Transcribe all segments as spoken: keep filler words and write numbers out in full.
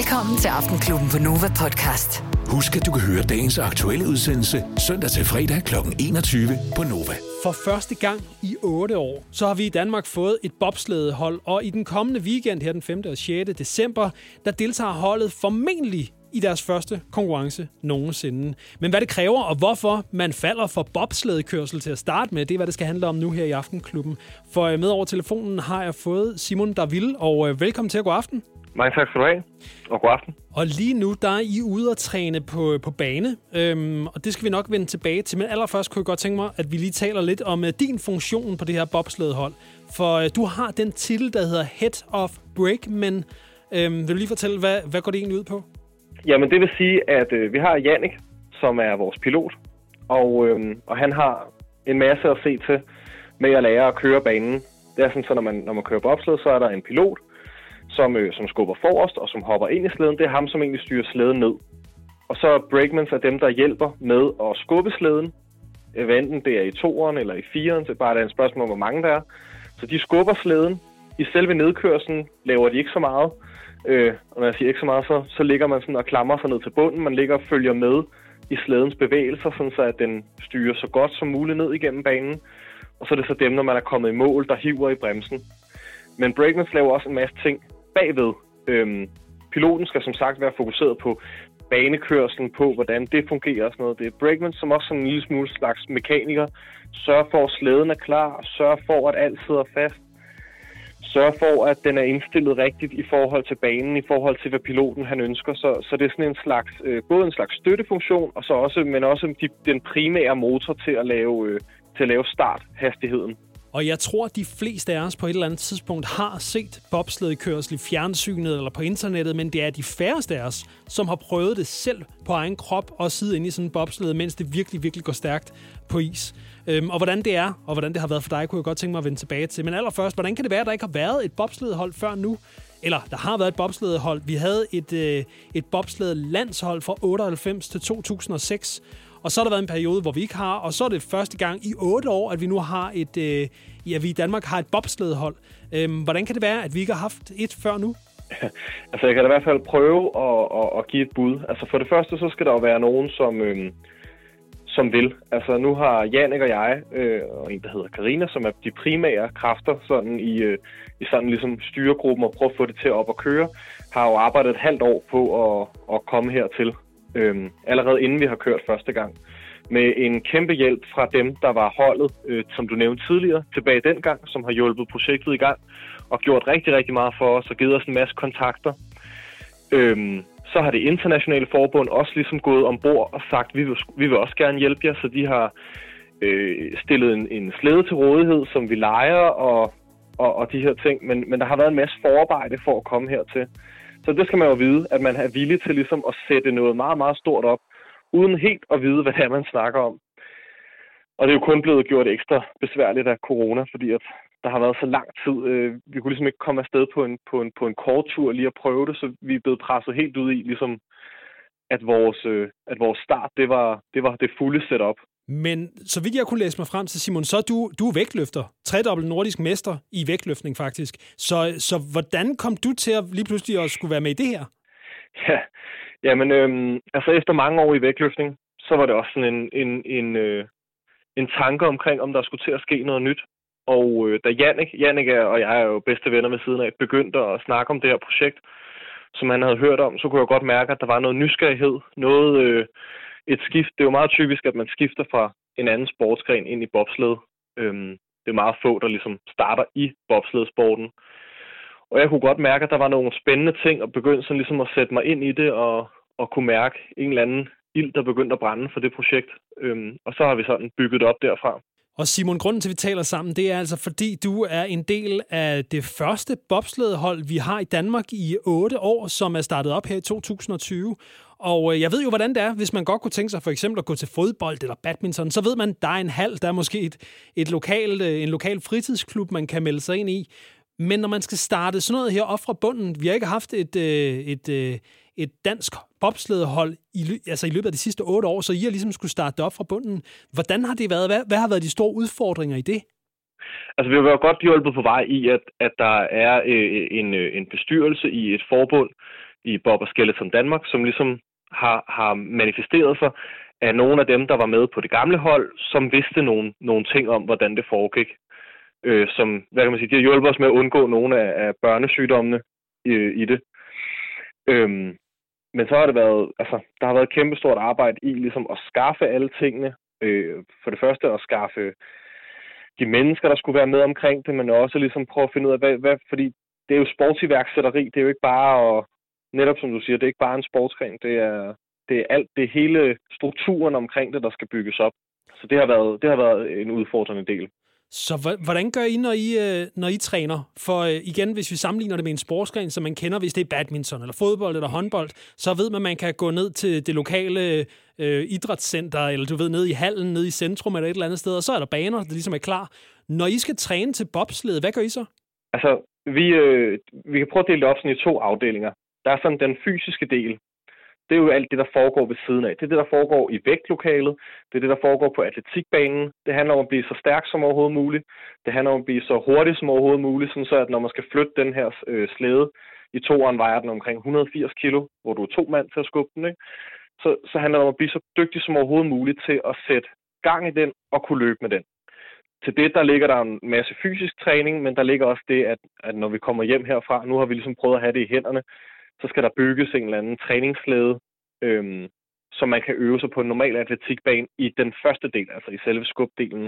Velkommen til Aftenklubben på Nova Podcast. Husk, at du kan høre dagens aktuelle udsendelse søndag til fredag kl. enogtyve på Nova. For første gang i otte år, så har vi i Danmark fået et bobslædehold, og i den kommende weekend her den femte og sjette december, der deltager holdet formentlig i deres første konkurrence nogensinde. Men hvad det kræver, og hvorfor man falder for bobslædekørsel til at starte med, det er, hvad det skal handle om nu her i Aftenklubben. For med over telefonen har jeg fået Simon Darville, og velkommen til at gå aften. Mange tak skal du have, og god aften. Og lige nu, der er I ude at træne på, på bane, øhm, og det skal vi nok vende tilbage til. Men allerførst kunne jeg godt tænke mig, at vi lige taler lidt om uh, din funktion på det her bobslædehold. For uh, du har den titel, der hedder Head of Brakemen. Øhm, vil du lige fortælle, hvad, hvad går det egentlig ud på? Jamen det vil sige, at øh, vi har Jannik, som er vores pilot, og, øh, og han har en masse at se til med at lære at køre banen. Det er sådan, så når man, når man kører bobsled, så er der en pilot, som, øh, som skubber forrest og som hopper ind i slæden. Det er ham, som egentlig styrer slæden ned. Og så er brakemans er dem, der hjælper med at skubbe slæden. Enten det er i toeren eller i fireren, så bare det er et spørgsmål om, hvor mange der er. Så de skubber slæden. I selve nedkørslen laver de ikke så meget. Øh, og når jeg siger ikke så meget, så, så ligger man sådan og klamrer sig ned til bunden. Man ligger og følger med i slædens bevægelser, sådan så at den styrer så godt som muligt ned igennem banen. Og så er det så dem, når man er kommet i mål, der hiver i bremsen. Men brakemans laver også en masse ting bagved. Øhm, piloten skal som sagt være fokuseret på banekørslen, på hvordan det fungerer og sådan noget. Det er brakemans, som også sådan en lille smule slags mekaniker, sørger for, at slæden er klar, sørger for, at alt sidder fast, sørger for, at den er indstillet rigtigt i forhold til banen, i forhold til, hvad piloten han ønsker. Så, så det er sådan en slags, øh, både en slags støttefunktion, og så også, men også de, den primære motor til at lave, øh, til at lave starthastigheden. Og jeg tror, at de fleste af os på et eller andet tidspunkt har set bobslædekørsel i fjernsynet eller på internettet, men det er de færreste af os, som har prøvet det selv på egen krop og sidde inde i sådan en bobslæde, mens det virkelig, virkelig går stærkt på is. Øhm, og hvordan det er, og hvordan det har været for dig, kunne jeg godt tænke mig at vende tilbage til. Men allerførst, hvordan kan det være, at der ikke har været et bobslædehold før nu? Eller, der har været et bobslædehold. Vi havde et, øh, et bobslædelandshold fra otteoghalvfems til to tusind og seks. Og så har der været en periode, hvor vi ikke har, og så er det første gang i otte år, at vi nu har et, øh, ja, vi i Danmark har et bobslædehold. Øhm, hvordan kan det være, at vi ikke har haft et før nu? Altså, jeg kan da i hvert fald prøve at, at, at give et bud. Altså, for det første, så skal der jo være nogen, som, øh, som vil. Altså, nu har Jannik og jeg, øh, og en, der hedder Karina, som er de primære kræfter sådan i, øh, i sådan ligesom styregruppen og prøve at få det til op at køre, har jo arbejdet et halvt år på at, at komme hertil. Øhm, allerede inden vi har kørt første gang. Med en kæmpe hjælp fra dem, der var holdet, øh, som du nævnte tidligere, tilbage dengang, som har hjulpet projektet i gang og gjort rigtig, rigtig meget for os og givet os en masse kontakter. Øhm, så har det internationale forbund også ligesom gået ombord og sagt, vi vil, vi vil også gerne hjælpe jer, så de har øh, stillet en, en slæde til rådighed, som vi lejer og, og, og de her ting. Men, men der har været en masse forarbejde for at komme hertil. Så det skal man jo vide, at man er villig til ligesom at sætte noget meget, meget stort op, uden helt at vide, hvad det er, man snakker om. Og det er jo kun blevet gjort ekstra besværligt af corona, fordi at der har været så lang tid. Vi kunne ligesom ikke komme afsted på en, på en, på en kort tur lige at prøve det, så vi er blevet presset helt ud i, ligesom, at vores, at vores start, det var, det var det fulde setup. Men så vidt jeg kunne læse mig frem til, Simon, så er du, du er vægtløfter. Tredobbelt nordisk mester i vægtløftning, faktisk. Så, så hvordan kom du til at lige pludselig at skulle være med i det her? Ja, jamen, øhm, altså efter mange år i vægtløftning, så var det også sådan en, en, en, øh, en tanke omkring, om der skulle til at ske noget nyt. Og øh, da Jannik, Jannik er, og jeg er jo bedste venner ved siden af, begyndte at snakke om det her projekt, som han havde hørt om, så kunne jeg godt mærke, at der var noget nysgerrighed, noget... Øh, Et skift, det er jo meget typisk, at man skifter fra en anden sportsgren ind i bobsled. Øhm, det er meget få, der ligesom starter i bobsledsporten. Og jeg kunne godt mærke, at der var nogle spændende ting, og begyndte sådan ligesom at sætte mig ind i det, og, og kunne mærke en eller anden ild, der begyndte at brænde for det projekt. Øhm, og så har vi sådan bygget op derfra. Og Simon, grunden til, at vi taler sammen, det er altså, fordi du er en del af det første bobslædehold, vi har i Danmark i otte år, som er startet op her i to tusind og tyve. Og jeg ved jo, hvordan det er, hvis man godt kunne tænke sig for eksempel at gå til fodbold eller badminton, så ved man, der er en hal, der er måske et, et lokal, en lokal fritidsklub, man kan melde sig ind i. Men når man skal starte sådan noget her op fra bunden, vi har ikke haft et, et, et, et dansk bobslædehold i, altså i løbet af de sidste otte år, så I har ligesom skulle starte det op fra bunden. Hvordan har det været? Hvad, hvad har været de store udfordringer i det? Altså, vi har været godt hjulpet på vej i, at, at der er øh, en, en bestyrelse i et forbund, i Bob og Skeleton Danmark, som ligesom har, har manifesteret sig af nogle af dem, der var med på det gamle hold, som vidste nogle, nogle ting om, hvordan det foregik. Øh, som, hvad kan man sige, de har hjulpet os med at undgå nogle af, af børnesygdommene i, i det. Øhm, men så har det været, altså, der har været et kæmpestort arbejde i ligesom at skaffe alle tingene. Øh, for det første at skaffe de mennesker, der skulle være med omkring det, men også ligesom prøve at finde ud af, hvad, hvad fordi det er jo sportsiværksætteri, det er jo ikke bare at, netop som du siger, det er ikke bare en sportsgren, det er, det er alt, det er hele strukturen omkring det, der skal bygges op. Så det har været, det har været en udfordrende del. Så hvordan gør I, når I, når I træner? For igen, hvis vi sammenligner det med en sportsgren, som man kender, hvis det er badminton eller fodbold eller håndbold, så ved man, at man kan gå ned til det lokale øh, idrætscenter, eller du ved, ned i hallen, ned i centrum eller et eller andet sted, og så er der baner, der ligesom er klar. Når I skal træne til bobsled, hvad gør I så? Altså, vi, øh, vi kan prøve at dele det op sådan i to afdelinger. Der er sådan den fysiske del. Det er jo alt det, der foregår ved siden af. Det er det, der foregår i vægtlokalet. Det er det, der foregår på atletikbanen. Det handler om at blive så stærk som overhovedet muligt. Det handler om at blive så hurtig som overhovedet muligt, sådan så at når man skal flytte den her øh, slæde, i toeren vejer den omkring et hundrede og firs kilo, hvor du er to mand til at skubbe den, ikke? Så, så handler det om at blive så dygtig som overhovedet muligt til at sætte gang i den og kunne løbe med den. Til det, der ligger der en masse fysisk træning, men der ligger også det, at, at når vi kommer hjem herfra, nu har vi ligesom prøvet at have det i hænderne, så skal der bygges en eller anden træningsslæde, øhm, som man kan øve sig på en normal atletikbane i den første del, altså i selve skubdelen.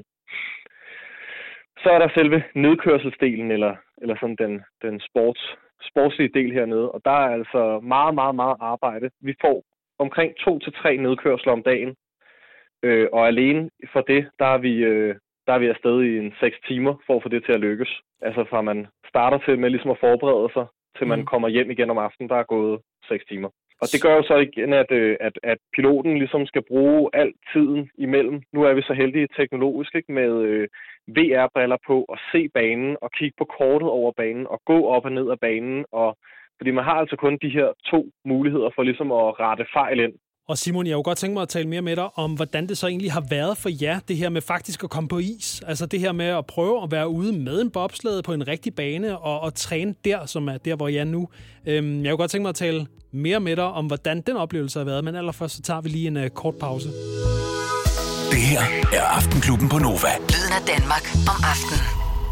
Så er der selve nedkørselsdelen, eller, eller sådan den, den sports, sportslige del hernede, og der er altså meget, meget, meget arbejde. Vi får omkring to til tre nedkørsler om dagen, øh, og alene for det, der er vi... Øh, der er vi afsted i en seks timer for at få det til at lykkes. Altså fra man starter til med ligesom at forberede sig, til man mm. kommer hjem igen om aftenen, der er gået seks timer. Og det gør jo så igen, at, at, at piloten ligesom skal bruge al tiden imellem. Nu er vi så heldige teknologisk, ikke, med øh, V R-briller på og se banen og kigge på kortet over banen og gå op og ned af banen. Og, fordi man har altså kun de her to muligheder for ligesom at rette fejl ind. Og Simon, jeg kunne godt tænke mig at tale mere med dig om, hvordan det så egentlig har været for jer, det her med faktisk at komme på is. Altså det her med at prøve at være ude med en bobslæde på en rigtig bane og, og træne der, som er der, hvor jeg er nu. Øhm, jeg kunne godt tænke mig at tale mere med dig om, hvordan den oplevelse har været, men allerførst så tager vi lige en uh, kort pause. Det her er Aftenklubben på Nova. Lyden af Danmark om aftenen.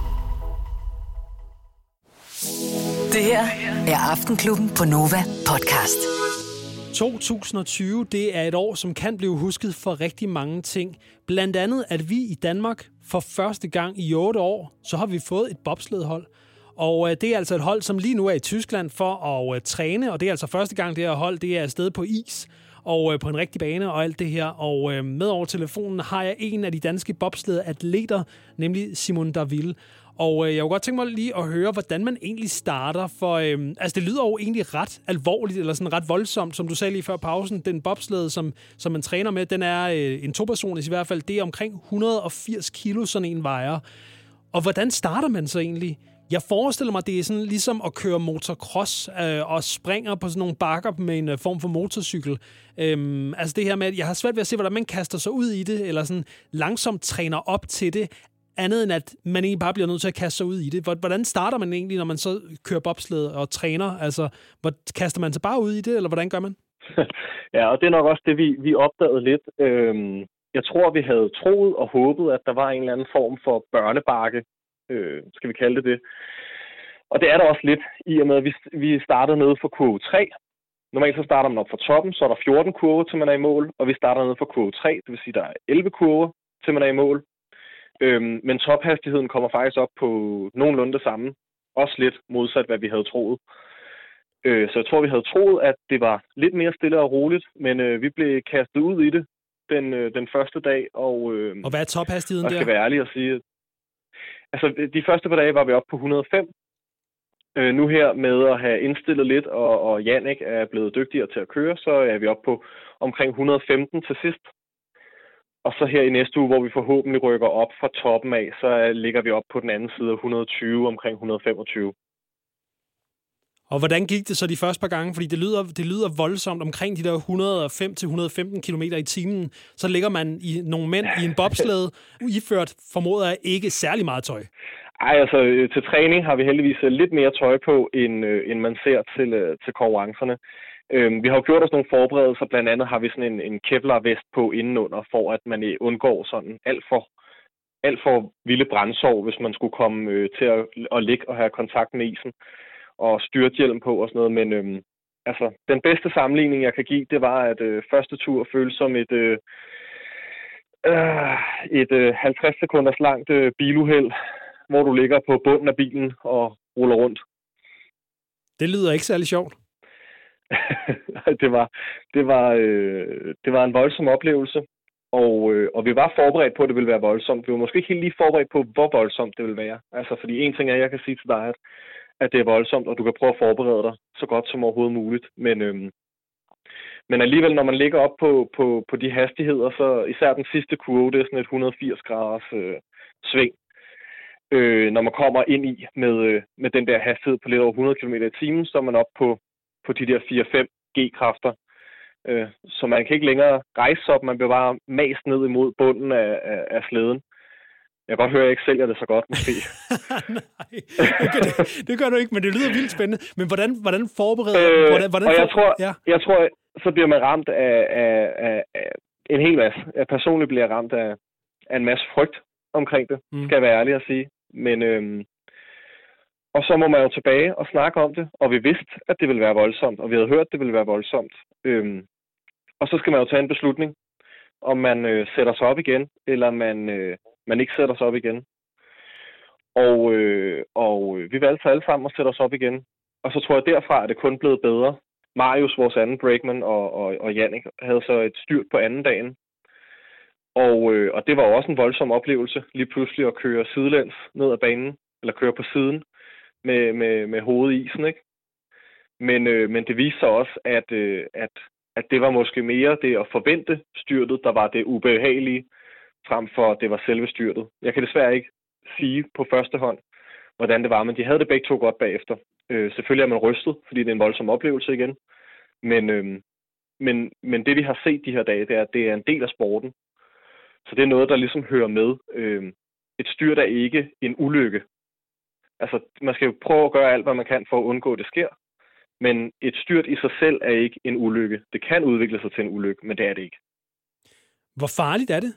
Det her er Aftenklubben på Nova podcast. to tusind og tyve, det er et år, som kan blive husket for rigtig mange ting. Blandt andet, at vi i Danmark for første gang i otte år, så har vi fået et bobsledhold. Og det er altså et hold, som lige nu er i Tyskland for at træne, og det er altså første gang, det her hold det er afsted på is og på en rigtig bane og alt det her. Og med over telefonen har jeg en af de danske bobsledeatleter, nemlig Simon Darville. Og jeg kunne godt tænke mig lige at høre, hvordan man egentlig starter, for øhm, altså det lyder jo egentlig ret alvorligt, eller sådan ret voldsomt, som du sagde lige før pausen. Den bobslæde, som, som man træner med, den er øh, en topersoners i hvert fald, det er omkring et hundrede og firs kilo, sådan en vejer. Og hvordan starter man så egentlig? Jeg forestiller mig, det er sådan ligesom at køre motocross øh, og springer på sådan nogle bakker med en øh, form for motorcykel. Øhm, altså det her med, at jeg har svært ved at se, hvordan man kaster sig ud i det, eller sådan langsomt træner op til det, andet end at man egentlig bare bliver nødt til at kaste sig ud i det. Hvordan starter man egentlig, når man så kører bobsled og træner? Altså, kaster man sig bare ud i det, eller hvordan gør man? Ja, og det er nok også det, vi, vi opdagede lidt. Øhm, jeg tror, vi havde troet og håbet, at der var en eller anden form for børnebakke, øh, skal vi kalde det det. Og det er der også lidt, i og med, at vi, vi startede nede for kurve tre. Normalt så starter man op fra toppen, så er der fjorten kurver, til man er i mål, og vi starter nede for kurve tre, det vil sige, der er elleve kurver, til man er i mål. Øhm, men tophastigheden kommer faktisk op på nogenlunde det samme. Også lidt modsat, hvad vi havde troet. Øh, så jeg tror, vi havde troet, at det var lidt mere stille og roligt, men øh, vi blev kastet ud i det den, øh, den første dag. Og, øh, og hvad er tophastigheden der? Jeg skal være ærlig og sige, at, altså, de første par dage var vi oppe på et hundrede og fem. Øh, nu her med at have indstillet lidt, og, og Jannik er blevet dygtigere til at køre, så er vi oppe på omkring et hundrede og femten til sidst. Og så her i næste uge, hvor vi forhåbentlig rykker op fra toppen af, så ligger vi op på den anden side af et hundrede og tyve, omkring et hundrede og femogtyve. Og hvordan gik det så de første par gange? Fordi det lyder, det lyder voldsomt omkring de der et hundrede og fem til et hundrede og femten kilometer i timen. Så ligger man i nogle mænd i en bobslæde, iført formoder jeg ikke særlig meget tøj. Ej, altså til træning har vi heldigvis lidt mere tøj på, end, øh, end man ser til, øh, til konkurrencerne. Øh, vi har jo gjort os nogle forberedelser, blandt andet har vi sådan en, en Kevlar-vest på indenunder, for at man undgår sådan alt for, alt for vilde brændsår, hvis man skulle komme øh, til at, at ligge og have kontakt med isen, og styrthjelm på og sådan noget. Men øh, altså, den bedste sammenligning, jeg kan give, det var, at øh, første tur føltes som et... Øh, et øh, halvtreds sekunders langt øh, biluheld, hvor du ligger på bunden af bilen og ruller rundt. Det lyder ikke særlig sjovt. det var det var øh, det var en voldsom oplevelse, og øh, og vi var forberedt på, at det ville være voldsomt. Vi var måske ikke helt lige forberedt på, hvor voldsomt det ville være. Altså, fordi en ting er, at jeg kan sige til dig, at, at det er voldsomt, og du kan prøve at forberede dig så godt som overhovedet muligt. Men øh, Men alligevel, når man ligger op på, på, på de hastigheder, så især den sidste kurve, det er sådan et et hundrede og firs graders øh, sving. Øh, når man kommer ind i med, øh, med den der hastighed på lidt over hundrede kilometer i timen, så er man op på, på de der fire fem G-kræfter. Øh, så man kan ikke længere rejse op, man bliver bare mast ned imod bunden af, af, af slæden. Jeg kan godt høre, at jeg ikke sælger det så godt, måske. Nej, det gør, det, det gør du ikke, men det lyder vildt spændende. Men hvordan, hvordan forbereder øh, hvordan, hvordan og jeg for... tror, ja. jeg tror, så bliver man ramt af, af, af, af en hel masse. Jeg personligt bliver ramt af, af en masse frygt omkring det, mm. skal jeg være ærlig at sige. Men, øhm, og så må man jo tilbage og snakke om det, og vi vidste, at det ville være voldsomt, og vi havde hørt, at det ville være voldsomt. Øhm, og så skal man jo tage en beslutning, om man øh, sætter sig op igen, eller man, øh, man ikke sætter sig op igen. Og, øh, og vi valgte så alle sammen at sætte os op igen. Og så tror jeg, derfra er det kun blevet bedre. Marius, vores anden brakeman, og, og, og Jannik havde så et styrt på anden dagen. Og, øh, og det var også en voldsom oplevelse, lige pludselig at køre sidelæns ned ad banen, eller køre på siden med, med, med hovedet i isen, ikke? Men, øh, men det viste sig også, at, øh, at, at det var måske mere det at forvente styrtet, der var det ubehagelige, frem for det var selve styrtet. Jeg kan desværre ikke sige på første hånd, hvordan det var, men de havde det begge to godt bagefter. Øh, selvfølgelig er man rystet, fordi det er en voldsom oplevelse igen. Men, øh, men, men det, vi har set de her dage, det er, at det er en del af sporten. Så det er noget, der ligesom hører med. Øh, et styrt er ikke en ulykke. Altså, man skal jo prøve at gøre alt, hvad man kan for at undgå, at det sker. Men et styrt i sig selv er ikke en ulykke. Det kan udvikle sig til en ulykke, men det er det ikke. Hvor farligt er det?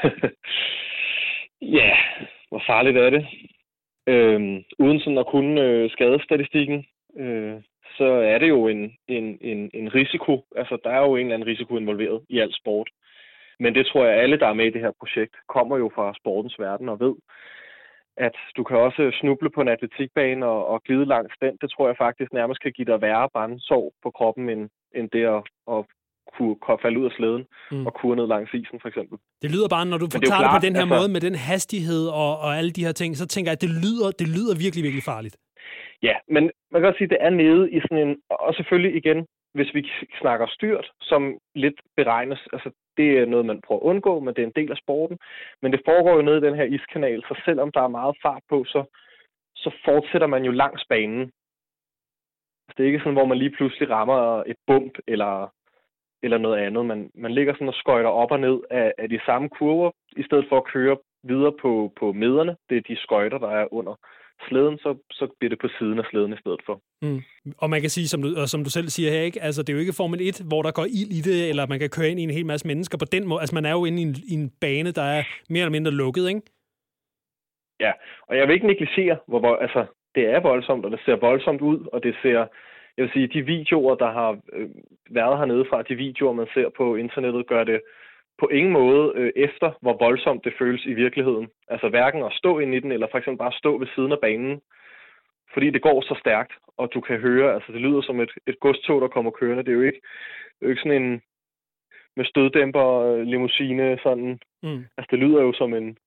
Ja, hvor farligt er det? Øhm, uden sådan at kunne øh, skadestatistikken, øh, så er det jo en, en, en, en risiko. Altså, der er jo en eller anden risiko involveret i al sport. Men det tror jeg, alle, der er med i det her projekt, kommer jo fra sportens verden og ved, at du kan også snuble på en atletikbane og, og glide langs den. Det tror jeg faktisk nærmest kan give dig værre brændsår på kroppen, end, end det at, at kunne, kunne falde ud af slæden mm. og kure ned langs isen, for eksempel. Det lyder bare, når du forklarer det på den her altså, måde, med den hastighed og, og alle de her ting, så tænker jeg, at det lyder, det lyder virkelig, virkelig farligt. Ja, men man kan godt sige, at det er nede i sådan en... Og selvfølgelig igen, hvis vi snakker styrt, som lidt beregnes, altså det er noget, man prøver at undgå, men det er en del af sporten. Men det foregår jo nede i den her iskanal, så selvom der er meget fart på, så, så fortsætter man jo langs banen. Altså, det er ikke sådan, hvor man lige pludselig rammer et bump eller, eller noget andet. Man, man ligger sådan og skøjter op og ned af, af de samme kurver, i stedet for at køre videre på, på miderne. Det er de skøjter, der er under slæden, så, så bliver det på siden af slæden i stedet for. Mm. Og man kan sige, som du, og som du selv siger her, ikke? Altså, det er jo ikke Formel et, hvor der går ild i det, eller man kan køre ind i en hel masse mennesker på den måde. Altså, man er jo inde i en, i en bane, der er mere eller mindre lukket, ikke? Ja, og jeg vil ikke negligere, hvor, hvor altså, det er voldsomt, og det ser voldsomt ud, og det ser, jeg vil sige, de videoer, der har øh, været hernede fra, de videoer, man ser på internettet, gør det på ingen måde øh, efter, hvor voldsomt det føles i virkeligheden. Altså hverken at stå ind i den, eller for eksempel bare stå ved siden af banen. Fordi det går så stærkt, og du kan høre, altså det lyder som et, et godstog, der kommer kørende. Det er jo ikke, det er jo ikke sådan en med støddæmper, limousine, sådan. Mm. Altså det lyder jo som en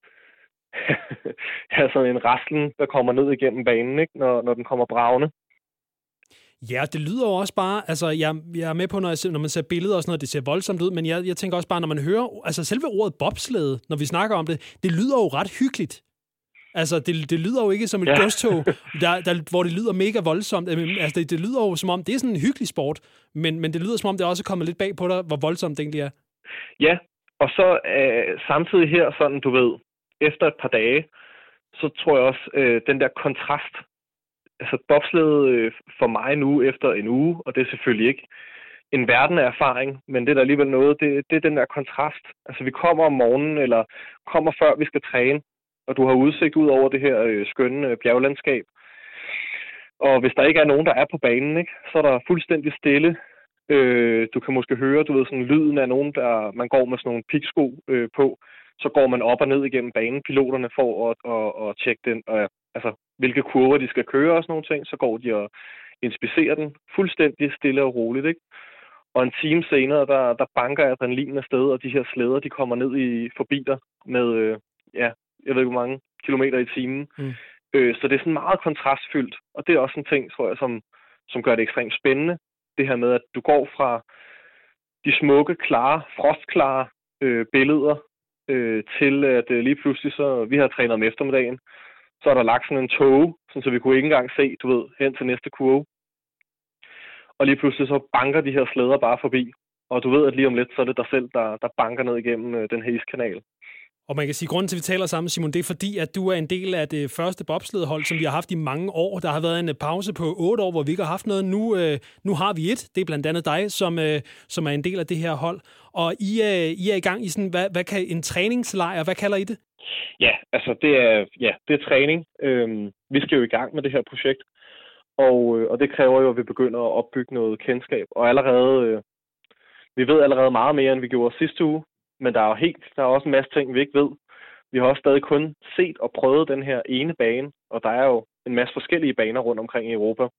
ja, sådan en raslen, der kommer ned igennem banen, ikke? Når, når den kommer bragende. Ja, det lyder jo også bare, altså jeg, jeg er med på, når, jeg, når man ser billeder og sådan noget, det ser voldsomt ud, men jeg, jeg tænker også bare, når man hører, altså selve ordet bobslæde, når vi snakker om det, det lyder jo ret hyggeligt. Altså, det, det lyder jo ikke som et ja. godstog, der, der, hvor det lyder mega voldsomt. Altså, det, det lyder jo som om, det er sådan en hyggelig sport, men, men det lyder som om, det også er kommet lidt bag på dig, hvor voldsomt det egentlig er. Ja, og så øh, samtidig her, sådan du ved, efter et par dage, så tror jeg også, øh, den der kontrast, altså bobsledet øh, for mig nu efter en uge, og det er selvfølgelig ikke en verden af erfaring, men det er der alligevel noget, det, det er den der kontrast. Altså vi kommer om morgenen, eller kommer før vi skal træne, og du har udsigt ud over det her øh, skønne øh, bjerglandskab. Og hvis der ikke er nogen, der er på banen, ikke, så er der fuldstændig stille. Øh, du kan måske høre, du ved, sådan lyden af nogen, der man går med sådan nogle piksko øh, på. Så går man op og ned igennem banen, piloterne får at, at, at tjekke den, og, altså hvilke kurver de skal køre og sådan nogle ting. Så går de og inspicerer den fuldstændig stille og roligt, ikke? Og en time senere, der, der banker adrenalinen afsted, og de her slæder, de kommer ned i forbi dig med, øh, ja, jeg ved ikke hvor mange kilometer i timen. Mm. Øh, så det er sådan meget kontrastfyldt, og det er også en ting, tror jeg, som, som gør det ekstremt spændende. Det her med, at du går fra de smukke, klare, frostklare øh, billeder øh, til, at øh, lige pludselig, så vi har trænet om eftermiddagen, så er der lagt sådan en tåge, så vi kunne ikke engang se, du ved, hen til næste kurve. Og lige pludselig så banker de her slæder bare forbi. Og du ved, at lige om lidt, så er det dig selv, der, der banker ned igennem øh, den her iskanal. Og man kan sige, at grunden til, at vi taler sammen, Simon, det er fordi, at du er en del af det første bobsledhold, som vi har haft i mange år. Der har været en pause på otte år, hvor vi ikke har haft noget. Nu, øh, nu har vi et. Det er blandt andet dig, som, øh, som er en del af det her hold. Og I, øh, I er i gang i sådan, hvad, hvad kan en træningslejr, hvad kalder I det? Ja, altså det er, ja, det er træning. Øhm, vi skal jo i gang med det her projekt. Og, og det kræver jo, at vi begynder at opbygge noget kendskab. Og allerede, øh, vi ved allerede meget mere, end vi gjorde sidste uge. Men der er jo helt, der er også en masse ting, vi ikke ved. Vi har også stadig kun set og prøvet den her ene bane, og der er jo en masse forskellige baner rundt omkring i Europa.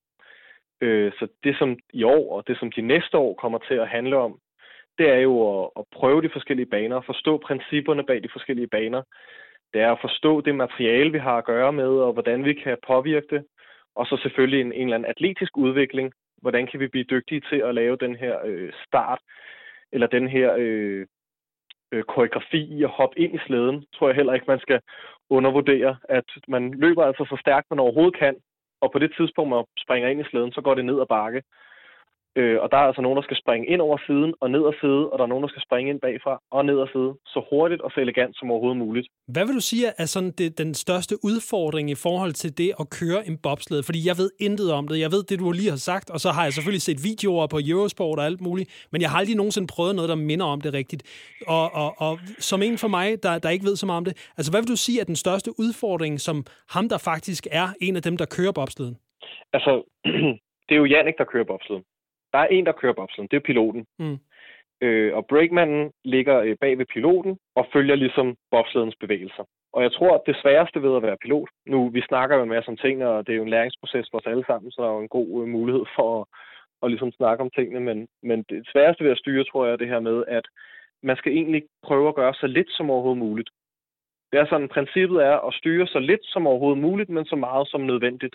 Øh, så det, som i år, og det, som de næste år kommer til at handle om, det er jo at, at prøve de forskellige baner, og forstå principperne bag de forskellige baner. Det er at forstå det materiale, vi har at gøre med, og hvordan vi kan påvirke det. Og så selvfølgelig en, en eller anden atletisk udvikling. Hvordan kan vi blive dygtige til at lave den her øh, start, eller den her øh, øh, koreografi i at hoppe ind i slæden. Tror jeg heller ikke, man skal undervurdere, at man løber altså så stærkt, man overhovedet kan. Og på det tidspunkt, man springer ind i slæden, så går det ned ad bakke. Øh, og der er altså nogen, der skal springe ind over siden og ned ad side, og der er nogen, der skal springe ind bagfra og ned ad side, så hurtigt og så elegant som overhovedet muligt. Hvad vil du sige er sådan det, den største udfordring i forhold til det at køre en bobsled? Fordi jeg ved intet om det. Jeg ved det, du lige har sagt, og så har jeg selvfølgelig set videoer på Eurosport og alt muligt, men jeg har aldrig nogensinde prøvet noget, der minder om det rigtigt. Og, og, og som en for mig, der, der ikke ved så meget om det, altså hvad vil du sige er den største udfordring, som ham, der faktisk er en af dem, der kører bobsleden? Altså, det er jo Jannik, der kører bobsleden. Der er en, der kører bobsleden. Det er piloten. Mm. Øh, og breakmannen ligger øh, bag ved piloten og følger ligesom bobsledens bevægelser. Og jeg tror, at det sværeste ved at være pilot, nu vi snakker jo en masse om tingene, og det er jo en læringsproces for os alle sammen, så der er jo en god øh, mulighed for at, at ligesom snakke om tingene. Men, men det sværeste ved at styre, tror jeg, er det her med, at man skal egentlig prøve at gøre så lidt som overhovedet muligt. Det er sådan, princippet er at styre så lidt som overhovedet muligt, men så meget som nødvendigt.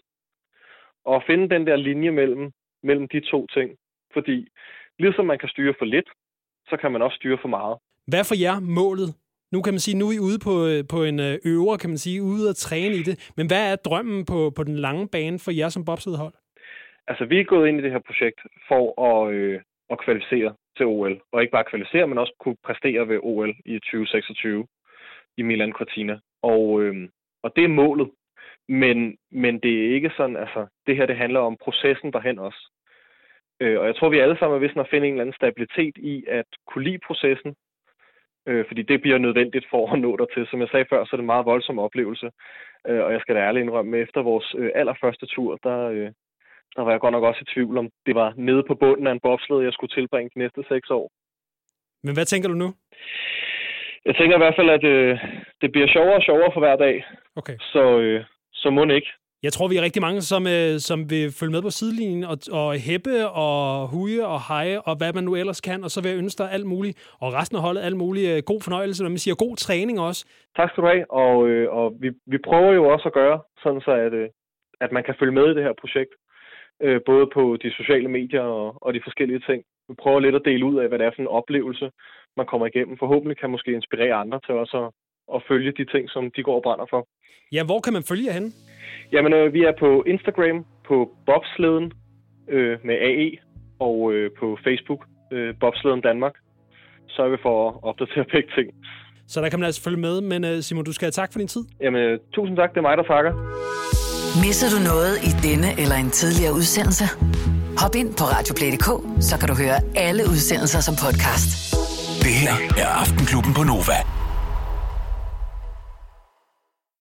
Og at finde den der linje mellem, mellem de to ting. Fordi ligesom man kan styre for lidt, så kan man også styre for meget. Hvad er for jer målet? Nu kan man sige, nu er I ude på, på en øver, kan man sige, ude at træne i det. Men hvad er drømmen på, på den lange bane for jer som bobsledhold? Altså, vi er gået ind i det her projekt for at, øh, at kvalificere til O L. Og ikke bare kvalificere, men også kunne præstere ved O L i tyve seksogtyve i Milan Cortina. Og, øh, og det er målet. Men, men det er ikke sådan, altså, det her det handler om processen derhen også. Øh, og jeg tror, vi alle sammen er ved at finde en eller anden stabilitet i at kunne lide processen. Øh, fordi det bliver nødvendigt for at nå dertil. Som jeg sagde før, så er det en meget voldsom oplevelse. Øh, og jeg skal da ærligt indrømme, med efter vores øh, allerførste tur, der, øh, der var jeg godt nok også i tvivl om, det var nede på bunden af en bobsled, jeg skulle tilbringe de næste seks år. Men hvad tænker du nu? Jeg tænker i hvert fald, at øh, det bliver sjovere og sjovere for hver dag. Okay. Så, øh, så må det ikke. Jeg tror, vi er rigtig mange, som, øh, som vil følge med på sidelinjen og, og hæppe og huge og heje og hvad man nu ellers kan. Og så vil jeg ønske dig alt muligt, og resten af holdet alt muligt. Øh, god fornøjelse, når man siger god træning også. Tak skal du have, og, øh, og vi, vi prøver jo også at gøre, sådan så at, øh, at man kan følge med i det her projekt. Øh, både på de sociale medier og, og de forskellige ting. Vi prøver lidt at dele ud af, hvad det er for en oplevelse, man kommer igennem. Forhåbentlig kan måske inspirere andre til også at, at følge de ting, som de går og brænder for. Ja, hvor kan man følge jer henne? Jamen, øh, vi er på Instagram, på Bobsleden øh, med A E, og øh, på Facebook, øh, Bobsleden Danmark. Så er vi for at opdatere begge ting. Så der kan man altså følge med. Men uh, Simon, du skal have tak for din tid. Jamen, øh, tusind tak. Det er mig, der takker. Misser du noget i denne eller en tidligere udsendelse? Hop ind på radioplay punktum d k, så kan du høre alle udsendelser som podcast. Det her er Aftenklubben på Nova.